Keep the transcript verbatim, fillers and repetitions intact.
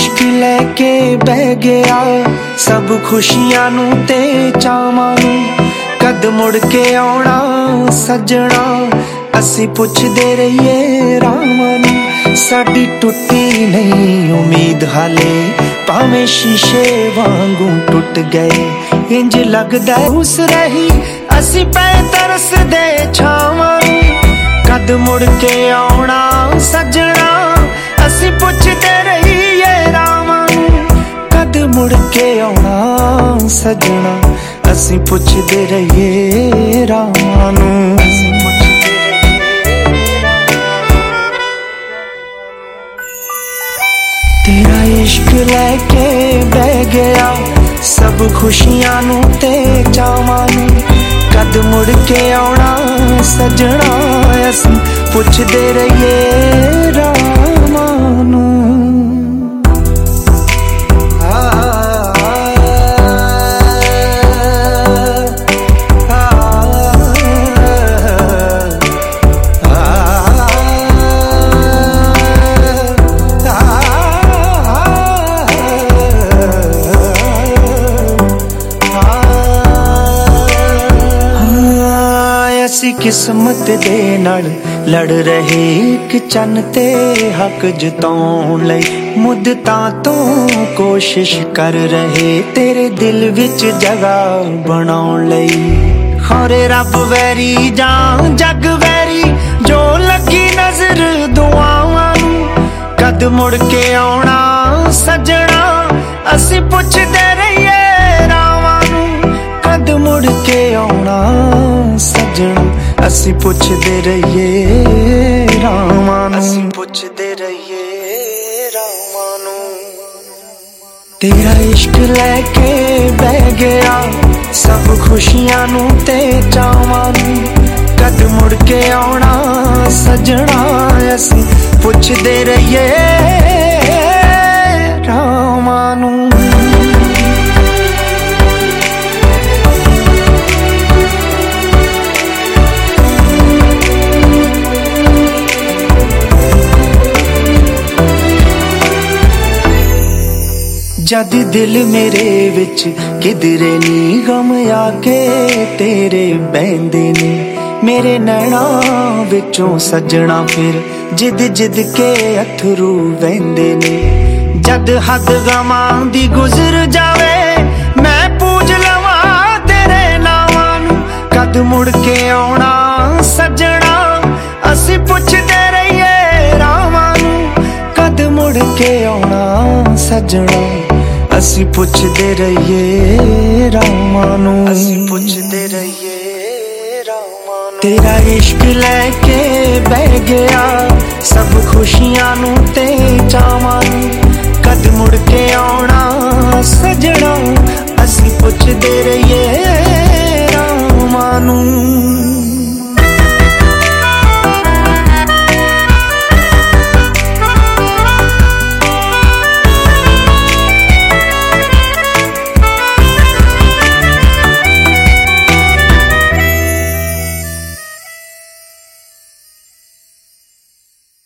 इश्क लैके बह गया सब खुशियां नू ते चावां नू। कद मुड़ के आउणा सजना असी पुछदे रहिए रावां नू। साडी टुटी नहीं उम्मीद हाले भावें शीशे वांगू टुट गए। इंज लगदा उस रही असी पै तरसदे छावां नू। कद मुड़ के आउणा सजना असी पुछदे रहिए रावां नू। कद मुड़ के आउणा सजना असी पुछदे रहिए रावां नू। तेरा इश्क लैके बह गया सब खुशियां नू ते चावां नू। कद मुड़ के आउणा सजना असी पुछदे रहिए रावां नू। असी किस्मत दे नाल लड़ रहे एक चन्न ते हक जताउण लई। मुद्दतां तो कोशिश कर रहे तेरे दिल विच जगह बनाउण लई। खौरे रब वैरी जां जग वैरी जो लगी नजर दुआवां नू। कद मुड़ के आउणा सजना असी पुछदे रहिए रावां नू। कद मुड़ के आउणा सजना असी पुछदे रहिए रावां नू। असी पुछदे रहिए रावां नू। तेरा इश्क लैके बह गया सब खुशियां नू ते चावां नू। कद मुड़ के आउणा सजना असी पुछदे रहिए रावां नू। जद दिल मेरे विच किधरे नी गम आके तेरे बहंदे ने। मेरे नैना विचों सजना फिर जिद जिद के अथरू वहंदे ने। जद हद गमां दी गुजर जावे मैं पूज लवां तेरे नावां नू। कद मुड़ के आउणा सजना असी पुछदे रहिए रावां नू। कद मुड़ के आउणा सजना असी पुछदे रहिए रावां नू। असी पुछदे रहिए रावां नू। तेरा इश्क लैके बह गया सब खुशियां नू ते चावां नू। कद मुड़ के आउणा सजना असी पुछदे रहिए रावां नू।